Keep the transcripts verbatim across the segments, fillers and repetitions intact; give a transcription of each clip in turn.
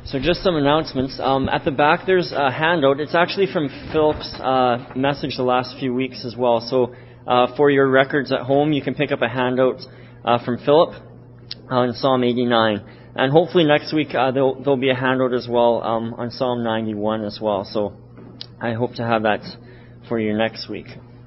So just some announcements. Um, at the back there's a handout. It's actually from Philip's uh, message the last few weeks as well. So uh, for your records at home, you can pick up a handout uh, from Philip on Psalm eighty-nine. And hopefully next week uh, there'll, there'll be a handout as well um, on Psalm ninety-one as well. So I hope to have that for you next week.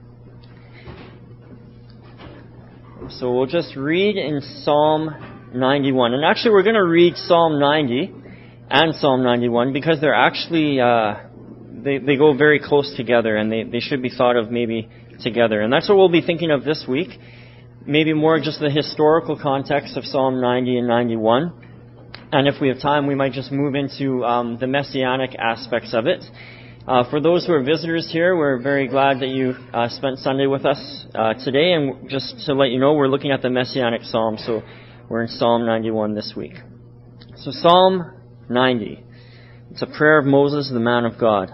So we'll just read in Psalm ninety-one. And actually we're going to read Psalm ninety and Psalm ninety-one because they're actually, uh, they, they go very close together and they, they should be thought of maybe together. And that's what we'll be thinking of this week. Maybe more just the historical context of Psalm ninety and ninety-one. And if we have time, we might just move into um, the messianic aspects of it. Uh, for those who are visitors here, we're very glad that you uh, spent Sunday with us uh, today. And just to let you know, we're looking at the messianic psalm. So we're in Psalm ninety-one this week. So Psalm ninety. It's a prayer of Moses, the man of God.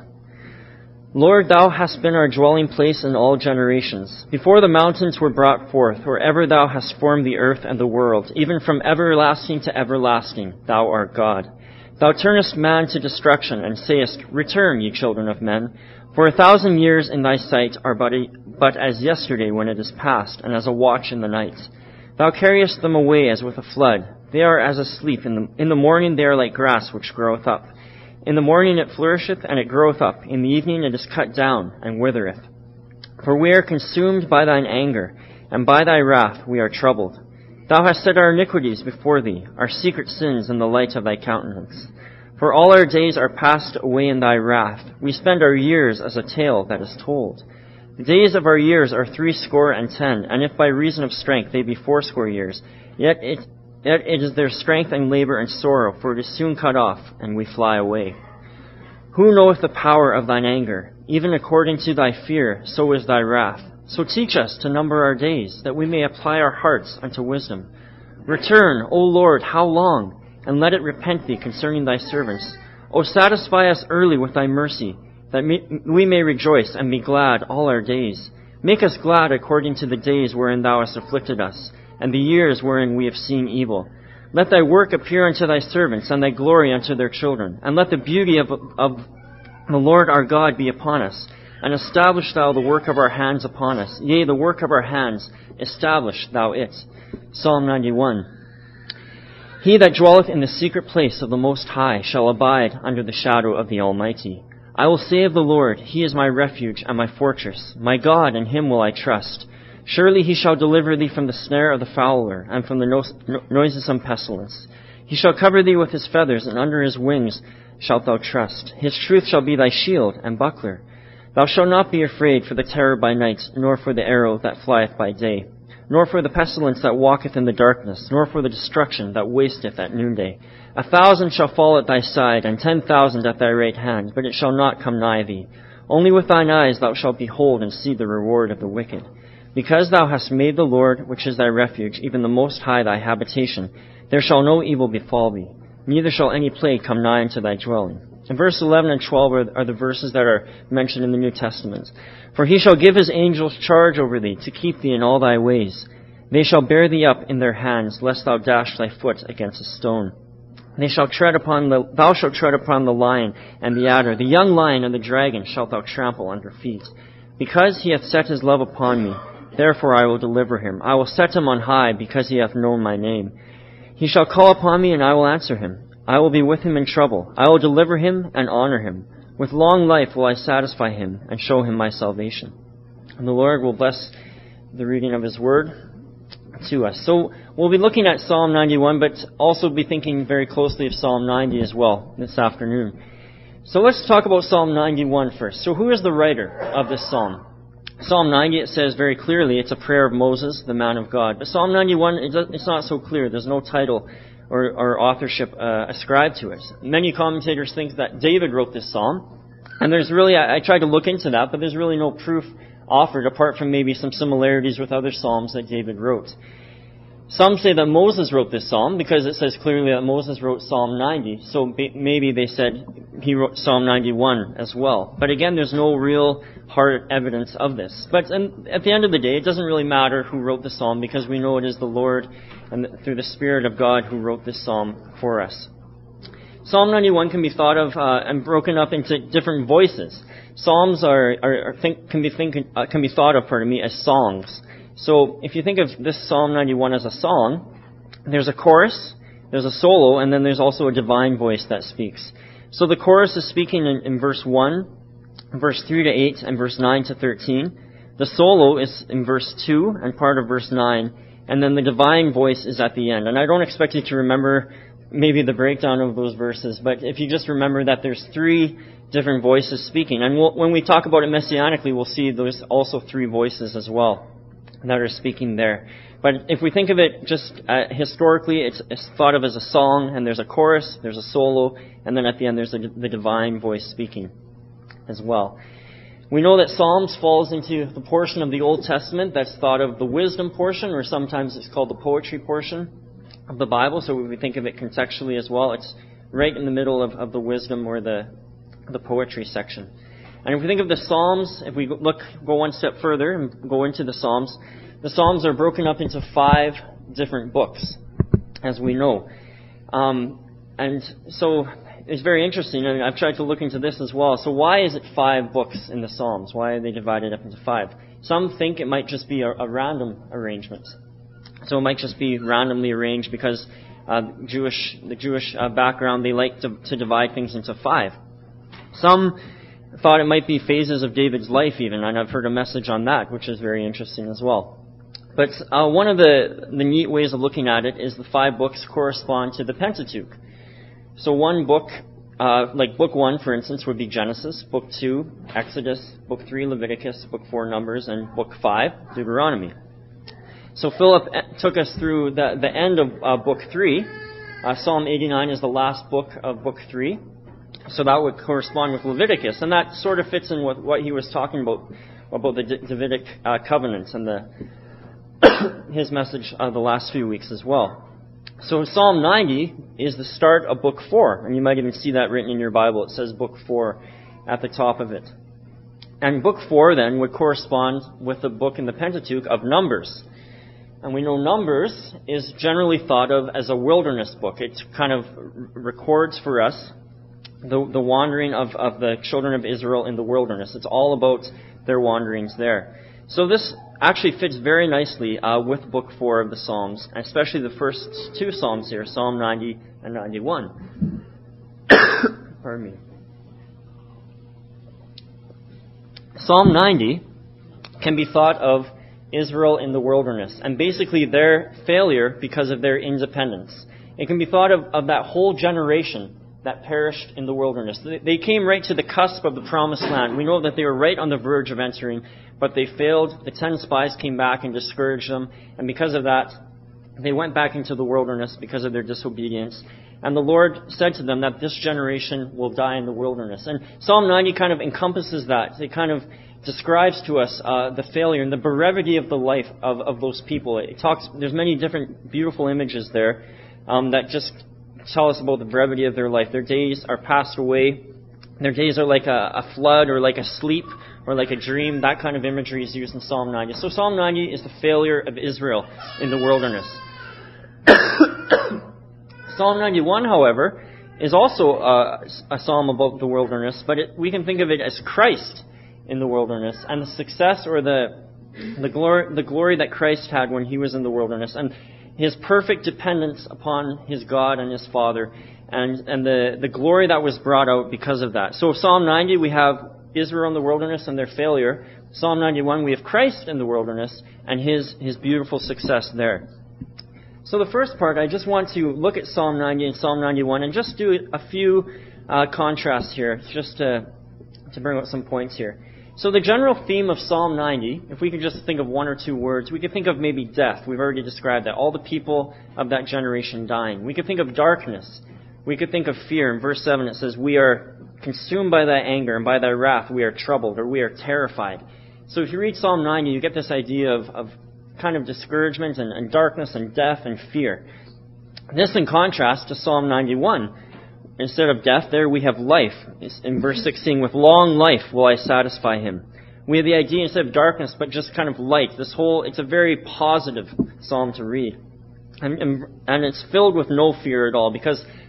Lord, thou hast been our dwelling place in all generations. Before the mountains were brought forth, or ever thou hast formed the earth and the world, even from everlasting to everlasting, thou art God. Thou turnest man to destruction, and sayest, Return, ye children of men. For a thousand years in thy sight are but, a, but as yesterday when it is past, and as a watch in the night. Thou carriest them away as with a flood. They are as asleep. In the, in the morning they are like grass which groweth up. In the morning it flourisheth, and it groweth up. In the evening it is cut down, and withereth. For we are consumed by thine anger, and by thy wrath we are troubled. Thou hast set our iniquities before thee, our secret sins in the light of thy countenance. For all our days are passed away in thy wrath. We spend our years as a tale that is told. The days of our years are threescore and ten, and if by reason of strength they be fourscore years, yet it Yet it is their strength and labor and sorrow, for it is soon cut off, and we fly away. Who knoweth the power of thine anger? Even according to thy fear, so is thy wrath. So teach us to number our days, that we may apply our hearts unto wisdom. Return, O Lord, how long? And let it repent thee concerning thy servants. O satisfy us early with thy mercy, that we may rejoice and be glad all our days. Make us glad according to the days wherein thou hast afflicted us, and the years wherein we have seen evil. Let thy work appear unto thy servants, and thy glory unto their children. And let the beauty of, of the Lord our God be upon us. And establish thou the work of our hands upon us. Yea, the work of our hands, establish thou it. Psalm ninety-one. He that dwelleth in the secret place of the Most High shall abide under the shadow of the Almighty. I will say of the Lord, He is my refuge and my fortress. My God, in Him will I trust. Surely he shall deliver thee from the snare of the fowler, and from the no- no- noisome pestilence. He shall cover thee with his feathers, and under his wings shalt thou trust. His truth shall be thy shield and buckler. Thou shalt not be afraid for the terror by night, nor for the arrow that flieth by day, nor for the pestilence that walketh in the darkness, nor for the destruction that wasteth at noonday. A thousand shall fall at thy side, and ten thousand at thy right hand, but it shall not come nigh thee. Only with thine eyes thou shalt behold and see the reward of the wicked. Because thou hast made the Lord, which is thy refuge, even the Most High thy habitation, there shall no evil befall thee, neither shall any plague come nigh unto thy dwelling. And verse eleven and twelve are, are the verses that are mentioned in the New Testament. For he shall give his angels charge over thee, to keep thee in all thy ways. They shall bear thee up in their hands, lest thou dash thy foot against a stone. They shall tread upon the, thou shalt tread upon the lion and the adder, the young lion and the dragon shalt thou trample under feet. Because he hath set his love upon me, therefore I will deliver him. I will set him on high, because he hath known my name. He shall call upon me, and I will answer him. I will be with him in trouble. I will deliver him and honor him. With long life will I satisfy him, and show him my salvation. And the Lord will bless the reading of his word to us. So we'll be looking at Psalm ninety-one, but also be thinking very closely of Psalm ninety as well this afternoon. So let's talk about Psalm ninety-one first. So who is the writer of this psalm? Psalm ninety, it says very clearly, it's a prayer of Moses, the man of God. But Psalm ninety-one, it's not so clear. There's no title or, or authorship uh, ascribed to it. Many commentators think that David wrote this psalm. And there's really, I, I tried to look into that, but there's really no proof offered apart from maybe some similarities with other psalms that David wrote. Some say that Moses wrote this psalm because it says clearly that Moses wrote Psalm ninety. So maybe they said he wrote Psalm ninety-one as well. But again, there's no real hard evidence of this. But at the end of the day, it doesn't really matter who wrote the psalm because we know it is the Lord and through the Spirit of God who wrote this psalm for us. Psalm ninety-one can be thought of uh, and broken up into different voices. Psalms are, are, are think, can be think, uh, can be thought of, pardon me, as songs. So if you think of this Psalm ninety-one as a song, there's a chorus, there's a solo, and then there's also a divine voice that speaks. So the chorus is speaking in, in verse one, verse three to eight, and verse nine to thirteen. The solo is in verse two and part of verse nine, and then the divine voice is at the end. And I don't expect you to remember maybe the breakdown of those verses, but if you just remember that there's three different voices speaking. And we'll, when we talk about it messianically, we'll see there's also three voices as well that are speaking there. But if we think of it just uh, historically, it's, it's thought of as a song, and there's a chorus, there's a solo, and then at the end there's a, the divine voice speaking as well. We know that Psalms falls into the portion of the Old Testament that's thought of the wisdom portion, or sometimes it's called the poetry portion of the Bible. So we think of it contextually as well. It's right in the middle of, of the wisdom or the the poetry section. And if we think of the Psalms, if we look, go one step further and go into the Psalms, the Psalms are broken up into five different books, as we know. Um, and so it's very interesting, and I've tried to look into this as well. So why is it five books in the Psalms? Why are they divided up into five? Some think it might just be a, a random arrangement. So it might just be randomly arranged because uh, Jewish, the Jewish uh, background, they like to, to divide things into five. Some thought it might be phases of David's life even, and I've heard a message on that, which is very interesting as well. But uh, one of the, the neat ways of looking at it is the five books correspond to the Pentateuch. So one book, uh, like book one, for instance, would be Genesis, book two, Exodus, book three, Leviticus, book four, Numbers, and book five, Deuteronomy. So Philip took us through the, the end of uh, book three. Uh, Psalm eighty-nine is the last book of book three. So that would correspond with Leviticus, and that sort of fits in with what he was talking about, about the Davidic uh, covenants and the his message uh, the last few weeks as well. So Psalm ninety is the start of book four, and you might even see that written in your Bible. It says book four at the top of it. And book four then would correspond with the book in the Pentateuch of Numbers. And we know Numbers is generally thought of as a wilderness book. It kind of records for us The, the wandering of, of the children of Israel in the wilderness. It's all about their wanderings there. So this actually fits very nicely uh, with Book four of the Psalms, especially the first two Psalms here, Psalm ninety and ninety-one. Pardon me. Psalm ninety can be thought of Israel in the wilderness, and basically their failure because of their independence. It can be thought of, of that whole generation that perished in the wilderness. They came right to the cusp of the promised land. We know that they were right on the verge of entering, but they failed. The ten spies came back and discouraged them, and because of that, they went back into the wilderness because of their disobedience. And the Lord said to them that this generation will die in the wilderness. And Psalm ninety kind of encompasses that. It kind of describes to us uh, the failure and the brevity of the life of, of those people. It talks. There's many different beautiful images there um, that just tell us about the brevity of their life. Their days are passed away. Their days are like a, a flood or like a sleep or like a dream. That kind of imagery is used in Psalm ninety. So Psalm ninety is the failure of Israel in the wilderness. Psalm ninety-one, however, is also uh, a psalm about the wilderness, but it, we can think of it as Christ in the wilderness and the success or the the glory the glory that Christ had when he was in the wilderness, and his perfect dependence upon his God and his Father, and, and the, the glory that was brought out because of that. So Psalm ninety, we have Israel in the wilderness and their failure. Psalm ninety-one, we have Christ in the wilderness and his, his beautiful success there. So the first part, I just want to look at Psalm ninety and Psalm ninety-one and just do a few uh, contrasts here, just to, to bring out some points here. So the general theme of Psalm ninety, if we could just think of one or two words, we could think of maybe death. We've already described that. All the people of that generation dying. We could think of darkness. We could think of fear. In verse seven it says, we are consumed by thy anger, and by thy wrath we are troubled, or we are terrified. So if you read Psalm ninety, you get this idea of, of kind of discouragement and, and darkness and death and fear. This in contrast to Psalm ninety-one. Instead of death, there we have life. In verse sixteen, with long life will I satisfy him. We have the idea instead of darkness, but just kind of light. This whole, it's a very positive psalm to read. And, and, and it's filled with no fear at all, because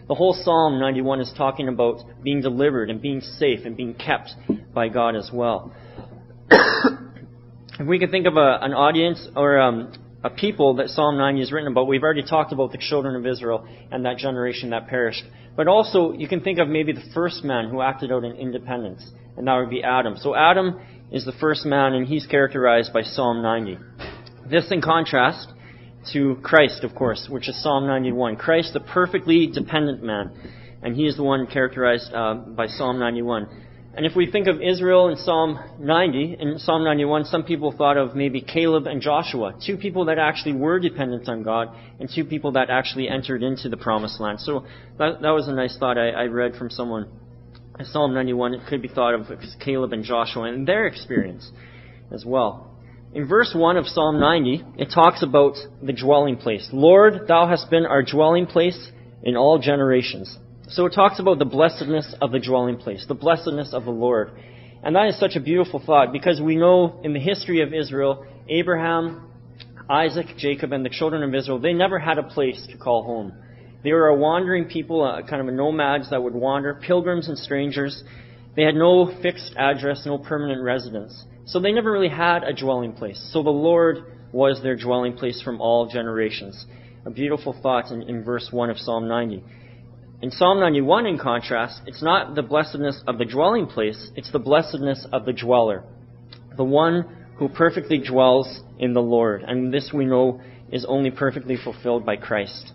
The whole Psalm ninety-one is talking about being delivered and being safe and being kept by God as well. If we could think of a, an audience or um, a people that Psalm ninety is written about, we've already talked about the children of Israel and that generation that perished. But also, you can think of maybe the first man who acted out in independence, and that would be Adam. So Adam is the first man, and he's characterized by Psalm ninety. This in contrast to Christ, of course, which is Psalm ninety-one. Christ, the perfectly dependent man, and he is the one characterized uh, by Psalm ninety-one. And if we think of Israel in Psalm ninety, in Psalm ninety-one, some people thought of maybe Caleb and Joshua, two people that actually were dependent on God, and two people that actually entered into the promised land. So that, that was a nice thought I, I read from someone. In Psalm ninety-one, it could be thought of as Caleb and Joshua and their experience as well. In verse one of Psalm ninety, it talks about the dwelling place. Lord, thou hast been our dwelling place in all generations. So it talks about the blessedness of the dwelling place, the blessedness of the Lord. And that is such a beautiful thought, because we know in the history of Israel, Abraham, Isaac, Jacob, and the children of Israel, they never had a place to call home. They were a wandering people, a kind of a nomads that would wander, pilgrims and strangers. They had no fixed address, no permanent residence. So they never really had a dwelling place. So the Lord was their dwelling place from all generations. A beautiful thought in, in verse one of Psalm ninety. In Psalm ninety-one, in contrast, it's not the blessedness of the dwelling place, it's the blessedness of the dweller, the one who perfectly dwells in the Lord. And this we know is only perfectly fulfilled by Christ.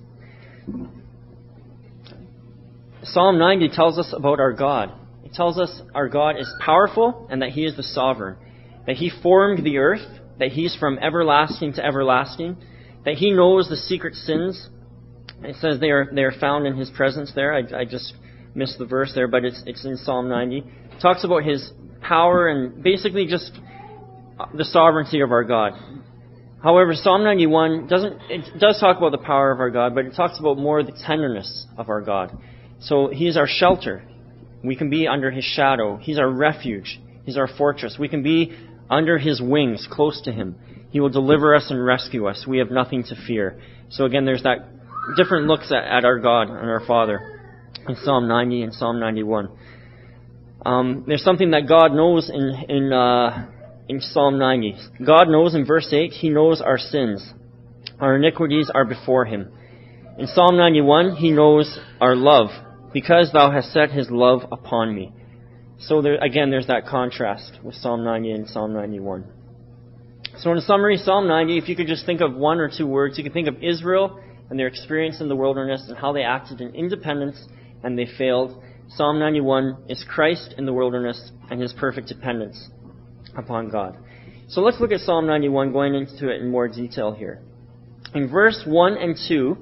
Psalm ninety tells us about our God. It tells us our God is powerful and that He is the sovereign, that He formed the earth, that He's from everlasting to everlasting, that He knows the secret sins. It says they are they are found in His presence there. I, I just missed the verse there, but it's it's in Psalm ninety. It talks about His power and basically just the sovereignty of our God. However, Psalm ninety-one doesn't it does talk about the power of our God, but it talks about more the tenderness of our God. So He's our shelter. We can be under His shadow. He's our refuge. He's our fortress. We can be under His wings, close to Him. He will deliver us and rescue us. We have nothing to fear. So again, there's that different looks at, at our God and our Father in Psalm ninety and Psalm ninety-one. Um, there's something that God knows in in uh, in Psalm ninety. God knows in verse eight, He knows our sins. Our iniquities are before Him. In Psalm ninety-one, He knows our love, because Thou hast set His love upon me. So there, again, there's that contrast with Psalm ninety and Psalm ninety-one. So in summary, Psalm ninety, if you could just think of one or two words, you could think of Israel and their experience in the wilderness and how they acted in independence and they failed. Psalm ninety-one is Christ in the wilderness and His perfect dependence upon God. So let's look at Psalm ninety-one, going into it in more detail here. In verse one and two,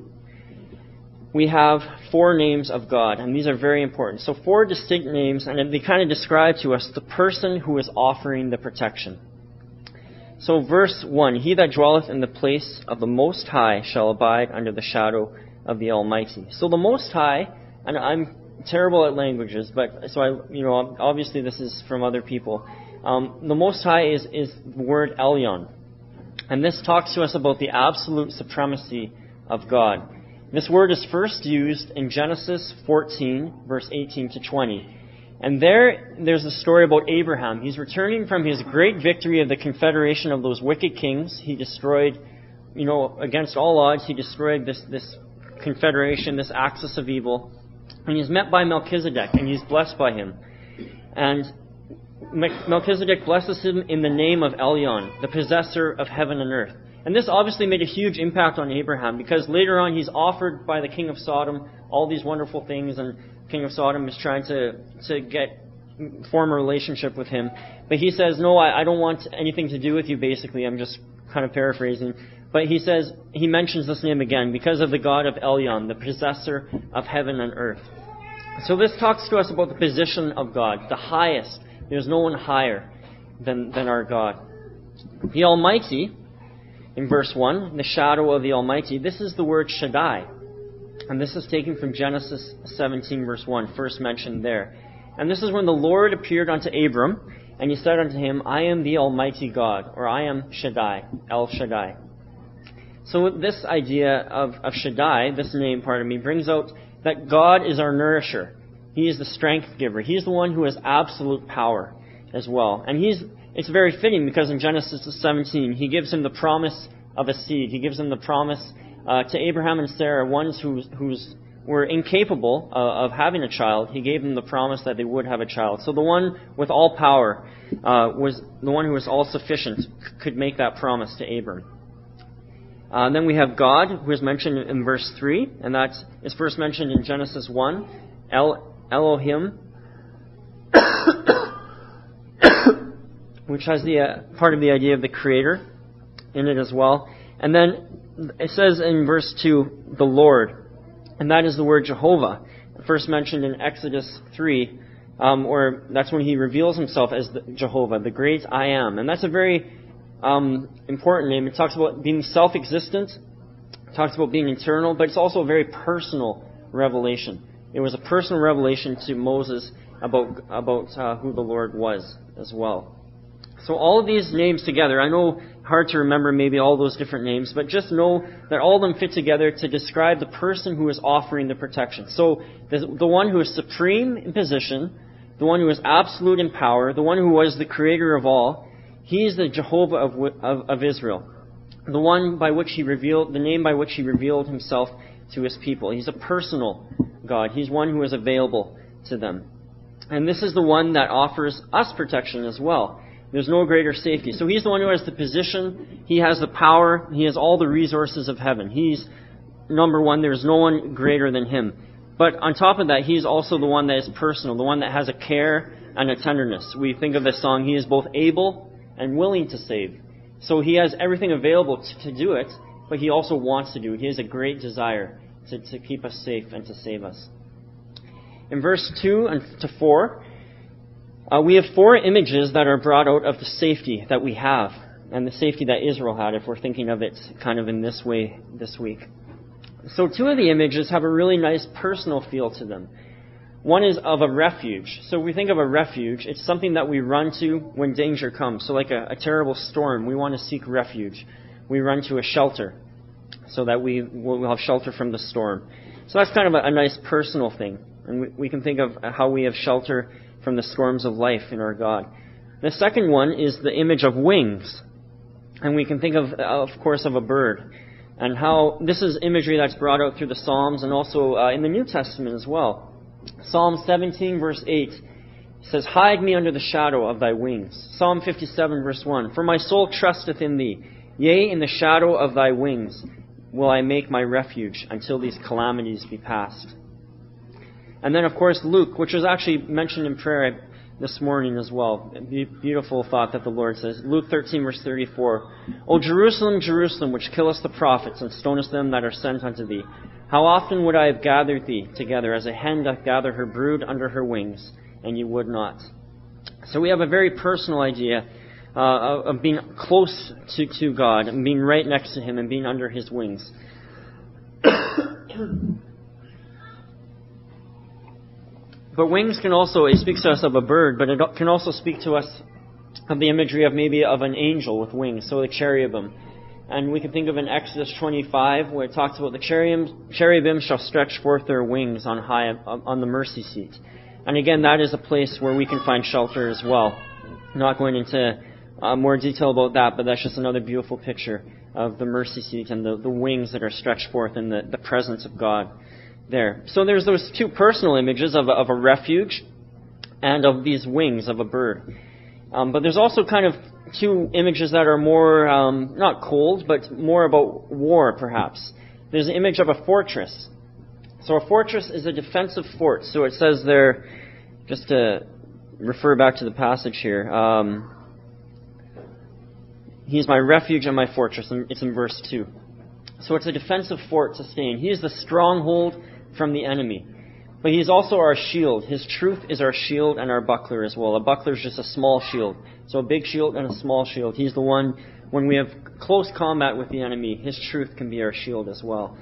we have four names of God, and these are very important. So four distinct names, and they kind of describe to us the person who is offering the protection. So verse one, He that dwelleth in the place of the Most High shall abide under the shadow of the Almighty. So the Most High, and I'm terrible at languages, but so I, you know, obviously this is from other people. Um, the Most High is, is the word Elyon. And this talks to us about the absolute supremacy of God. This word is first used in Genesis fourteen, verse eighteen to twenty. And there, there's a story about Abraham. He's returning from his great victory of the confederation of those wicked kings. He destroyed, you know, against all odds, he destroyed this, this confederation, this axis of evil. And he's met by Melchizedek, and he's blessed by him. And Melchizedek blesses him in the name of Elyon, the possessor of heaven and earth. And this obviously made a huge impact on Abraham, because later on he's offered by the king of Sodom all these wonderful things, and king of Sodom is trying to, to get form a relationship with him. But he says, no, I, I don't want anything to do with you, basically. I'm just kind of paraphrasing. But he says, he mentions this name again, because of the God of Elyon, the possessor of heaven and earth. So this talks to us about the position of God, the highest. There's no one higher than, than our God. The Almighty, in verse one, the shadow of the Almighty, this is the word Shaddai. And this is taken from Genesis seventeen, verse one, first mentioned there. And this is when the Lord appeared unto Abram, and He said unto him, I am the Almighty God, or I am Shaddai, El Shaddai. So this idea of, of Shaddai, this name, pardon me, brings out that God is our nourisher. He is the strength giver. He's the one who has absolute power as well. And he's it's very fitting because in Genesis seventeen, he gives him the promise of a seed. He gives him the promise uh, to Abraham and Sarah, ones who who's, were incapable uh, of having a child. He gave them the promise that they would have a child. So the one with all power uh, was the one who was all sufficient, could make that promise to Abram. Uh, and then we have God, who is mentioned in verse three, and that is first mentioned in Genesis one, El, Elohim, which has the uh, part of the idea of the Creator in it as well. And then it says in verse two, the Lord, and that is the word Jehovah, first mentioned in Exodus three, um, or that's when he reveals himself as the Jehovah, the great I am. And that's a very Um, important name. It talks about being self-existent, it talks about being eternal, but it's also a very personal revelation. It was a personal revelation to Moses about about uh, who the Lord was as well. So all of these names together, I know hard to remember maybe all those different names, but just know that all of them fit together to describe the person who is offering the protection. So the, the one who is supreme in position, the one who is absolute in power, the one who was the creator of all. He is the Jehovah of, of, of Israel, the one by which he revealed, the name by which he revealed himself to his people. He's a personal God. He's one who is available to them. And this is the one that offers us protection as well. There's no greater safety. So he's the one who has the position, he has the power, he has all the resources of heaven. He's number one, there's no one greater than him. But on top of that, he's also the one that is personal, the one that has a care and a tenderness. We think of this song, he is both able and willing to save. So he has everything available to, to do it, but he also wants to do it. He has a great desire to, to keep us safe and to save us. In verse two and to four, uh, we have four images that are brought out of the safety that we have and the safety that Israel had, if we're thinking of it kind of in this way this week. So two of the images have a really nice personal feel to them. One is of a refuge. So we think of a refuge, it's something that we run to when danger comes. So like a, a terrible storm, we want to seek refuge. We run to a shelter so that we will have shelter from the storm. So that's kind of a, a nice personal thing. And we, we can think of how we have shelter from the storms of life in our God. The second one is the image of wings. And we can think of, of course, of a bird. And how this is imagery that's brought out through the Psalms and also uh, in the New Testament as well. Psalm seventeen verse eight says, hide me under the shadow of thy wings. Psalm fifty-seven verse one, for my soul trusteth in thee. Yea, in the shadow of thy wings will I make my refuge until these calamities be past. And then, of course, Luke, which was actually mentioned in prayer this morning as well. A beautiful thought that the Lord says. Luke thirteen verse thirty-four, O Jerusalem, Jerusalem, which killest the prophets and stonest them that are sent unto thee. How often would I have gathered thee together as a hen doth gather her brood under her wings, and you would not. So we have a very personal idea uh, of, of being close to, to God, and being right next to him, and being under his wings. But wings can also, it speaks to us of a bird, but it can also speak to us of the imagery of maybe of an angel with wings, so the cherubim. And we can think of in Exodus twenty-five, where it talks about the cherubim, cherubim shall stretch forth their wings on high on the mercy seat. And again, that is a place where we can find shelter as well. I'm not going into uh, more detail about that, but that's just another beautiful picture of the mercy seat and the, the wings that are stretched forth in the, the presence of God there. So there's those two personal images of a, of a refuge and of these wings of a bird. Um, but there's also kind of two images that are more, um, not cold, but more about war, perhaps. There's an image of a fortress. So a fortress is a defensive fort. So it says there, just to refer back to the passage here, um, He's my refuge and my fortress, and it's in verse two. So it's a defensive fort to stay in. He is the stronghold from the enemy. But he's also our shield. His truth is our shield and our buckler as well. A buckler is just a small shield. So a big shield and a small shield. He's the one, when we have close combat with the enemy, his truth can be our shield as well.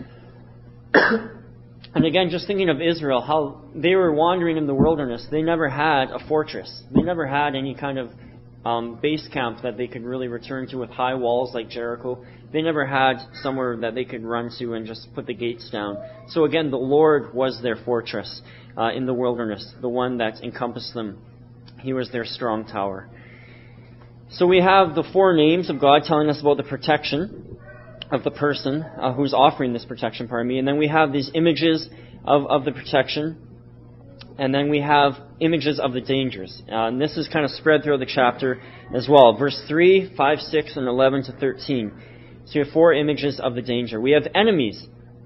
And again, just thinking of Israel, how they were wandering in the wilderness. They never had a fortress. They never had any kind of um, base camp that they could really return to with high walls like Jericho. They never had somewhere that they could run to and just put the gates down. So again, the Lord was their fortress uh, in the wilderness, the one that encompassed them. He was their strong tower. So we have the four names of God telling us about the protection of the person uh, who's offering this protection, pardon me. And then we have these images of, of the protection. And then we have images of the dangers. Uh, and this is kind of spread throughout the chapter as well. Verse three, five, six, and eleven to thirteen. So you have four images of the danger. We have enemies.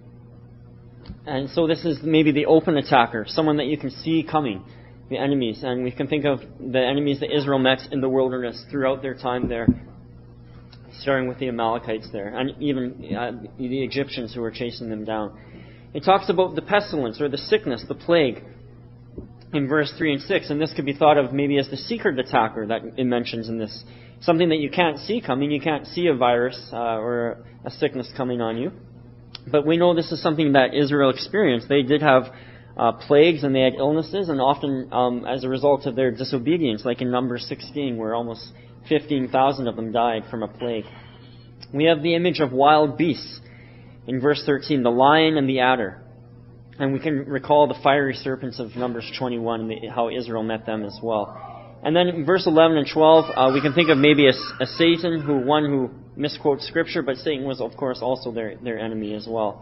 And so this is maybe the open attacker, someone that you can see coming, the enemies. And we can think of the enemies that Israel met in the wilderness throughout their time there, starting with the Amalekites there, and even uh, the Egyptians who were chasing them down. It talks about the pestilence or the sickness, the plague, in verse three and six, and this could be thought of maybe as the secret attacker that it mentions in this. Something that you can't see coming. You can't see a virus uh, or a sickness coming on you. But we know this is something that Israel experienced. They did have uh, plagues and they had illnesses, and often um, as a result of their disobedience, like in Numbers sixteen, where almost fifteen thousand of them died from a plague. We have the image of wild beasts in verse thirteen, the lion and the adder. And we can recall the fiery serpents of Numbers twenty-one and the, how Israel met them as well. And then in verse eleven and twelve, uh, we can think of maybe a, a Satan, who one who misquotes Scripture, but Satan was, of course, also their, their enemy as well.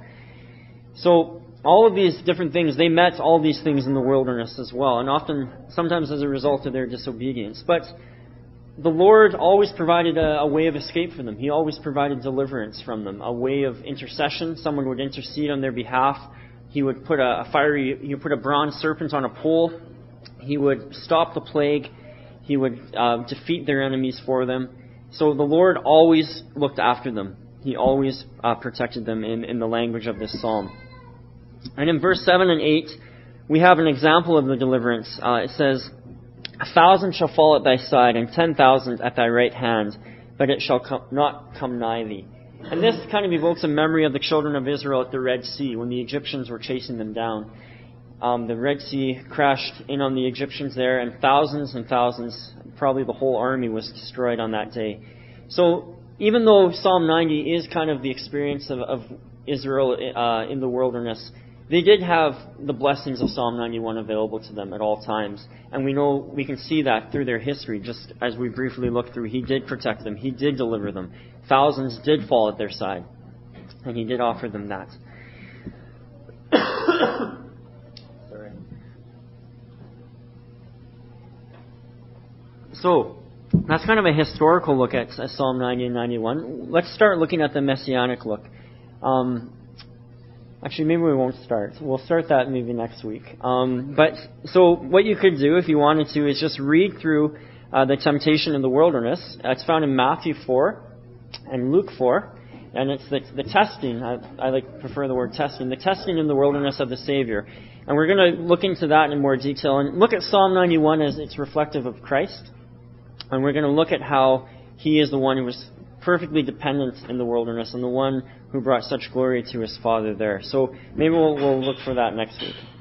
So all of these different things, they met all these things in the wilderness as well, and often, sometimes as a result of their disobedience. But the Lord always provided a, a way of escape for them. He always provided deliverance from them, a way of intercession. Someone would intercede on their behalf. He would put a, a fiery, he would put a bronze serpent on a pole. He would stop the plague. He would uh, defeat their enemies for them. So the Lord always looked after them. He always uh, protected them in, in the language of this psalm. And in verse seven and eight, we have an example of the deliverance. Uh, it says, "A thousand shall fall at thy side, and ten thousand at thy right hand, but it shall come, not come nigh thee." And this kind of evokes a memory of the children of Israel at the Red Sea, when the Egyptians were chasing them down. Um, the Red Sea crashed in on the Egyptians there, and thousands and thousands, probably the whole army, was destroyed on that day. So even though Psalm ninety is kind of the experience of, of Israel uh, in the wilderness, they did have the blessings of Psalm ninety-one available to them at all times. And we know, we can see that through their history, just as we briefly looked through. He did protect them. He did deliver them. Thousands did fall at their side. And He did offer them that. Sorry. So, that's kind of a historical look at Psalm ninety and ninety-one. Let's start looking at the messianic look. Um, Actually, maybe we won't start. We'll start that maybe next week. Um, but so what you could do if you wanted to is just read through uh, the temptation in the wilderness. It's found in Matthew four and Luke four, and it's the, the testing. I, I like prefer the word testing. The testing in the wilderness of the Savior, and we're going to look into that in more detail and look at Psalm ninety-one as it's reflective of Christ, and we're going to look at how He is the one who was perfectly dependent in the wilderness and the one who brought such glory to His Father there. So maybe we'll, we'll look for that next week.